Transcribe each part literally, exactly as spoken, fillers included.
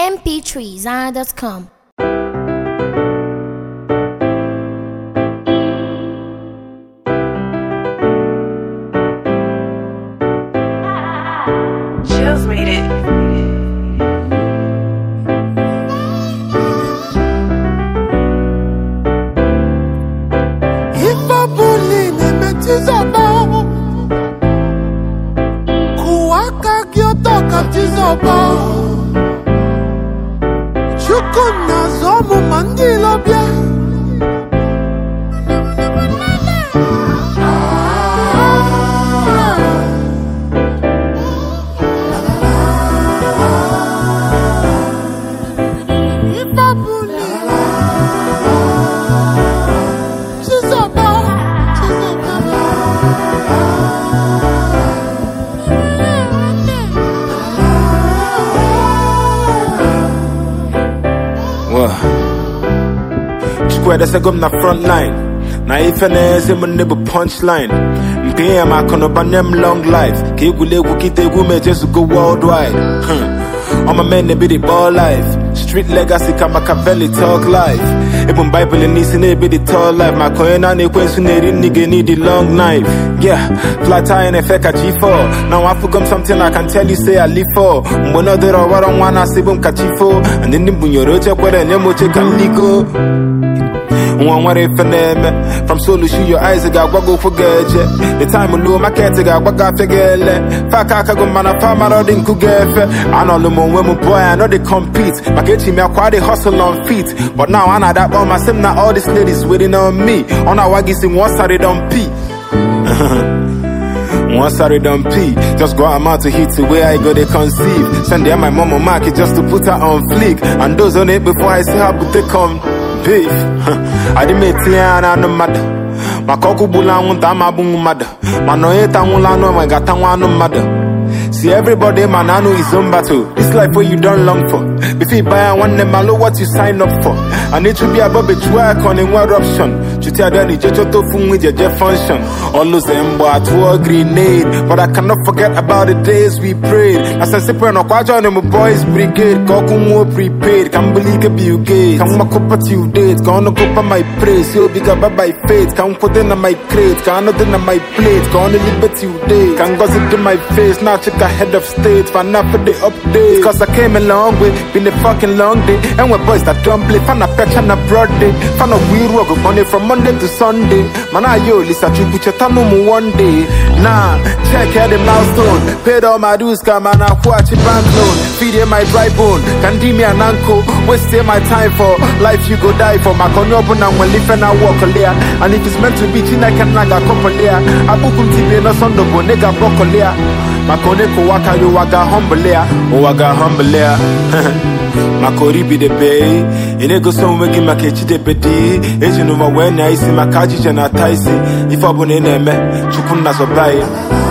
m p three zara dot com. Chills made it. If a bully met is about Kuaka Kyotoka Tizoba Chukuna Zomu Mandila Bia Square that's a gum na front line. Na if an ass in my neighbor punchline. Mpia ma kono banem long life. Kegule wukite gume just go worldwide. All my men they be the ball life. Street legacy Machiavelli talk life. Even Bible and Nisi they be the tall life. My coin and the question they nigga need the long knife. Yeah, flat iron effect at G four. Now I forgot something I can tell you say I live for. Mbono dero waron wana sibum kachifo. And then the bunyoro check where the nemo check and ligo. One what if an from solo shoot your eyes I got go forget the time low my cat got what got figure Fakaka go man a farmer or didn't cook I know the more women boy I know they compete my kitchen me quite they hustle on feet but now I know that all my sim now all these ladies waiting on me on our waggy sing one side don't pee one side don't pee just go out to hit the way I go they conceive send them my mama market just to put her on fleek and those on it before I see how but they come beef. I didn't make Tiana no matter. My cockabula won't have my boom mother. My noeta won't know my gatan no mother. See everybody, man, I know his own battle. This life where you don't long for. If you buy one, then I know what you sign up for. I need to be above a work on in one option. To tell them, you just to fun with your jet function. All those them but to a grenade. But I cannot forget about the days we prayed. As I say, when I watch on my boys brigade, Kokumo prepaid. Can't believe it be gay. Can't walk up at you dates. Gonna go for my praise. You'll be got by faith. Can't put in on my crate. Can't not in on my plate. Gonna liberty you day. Can't gossip in my face. Now check head of state, fan up for the update. Cause I came a long way, been a fucking long day. And when boys that don't play, fan a patch and a broad day. Fan a weird work money from Monday to Sunday. Man, I yo, listen to put your tano one day. Nah, check out the milestone. Paid all my dues, come and I watch a bank loan. Feed my dry bone, can give me an uncle. Waste my time for life you go die for. My conyopo and when live and I walk on there. And if it's meant to be, I can like a couple there. I book him T V no son of a nigga broccoli. Makone ko waka yo waga humbler, o waga humbler. Makori be the bay, ine go some weki makechi de pedi. Eji no ma when I see makaji jana taisi. If abone neme, chukuna so buy.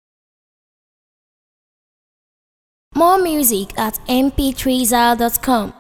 More music at m p three zara dot com.